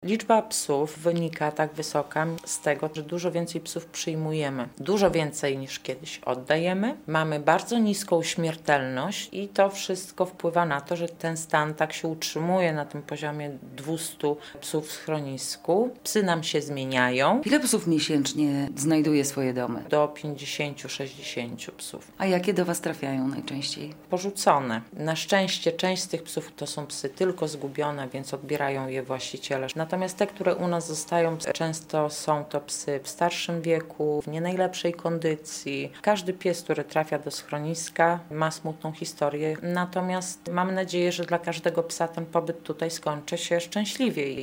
Liczba psów wynika tak wysoka z tego, że dużo więcej psów przyjmujemy. Dużo więcej niż kiedyś oddajemy. Mamy bardzo niską śmiertelność i to wszystko wpływa na to, że ten stan tak się utrzymuje na tym poziomie 200 psów w schronisku. Psy nam się zmieniają. Ile psów miesięcznie znajduje swoje domy? Do 50-60 psów. A jakie do Was trafiają najczęściej? Porzucone. Na szczęście część z tych psów to są psy tylko zgubione, więc odbierają je właściciele. Natomiast te, które u nas zostają, często są to psy w starszym wieku, w nie najlepszej kondycji. Każdy pies, który trafia do schroniska, ma smutną historię. Natomiast mam nadzieję, że dla każdego psa ten pobyt tutaj skończy się szczęśliwie.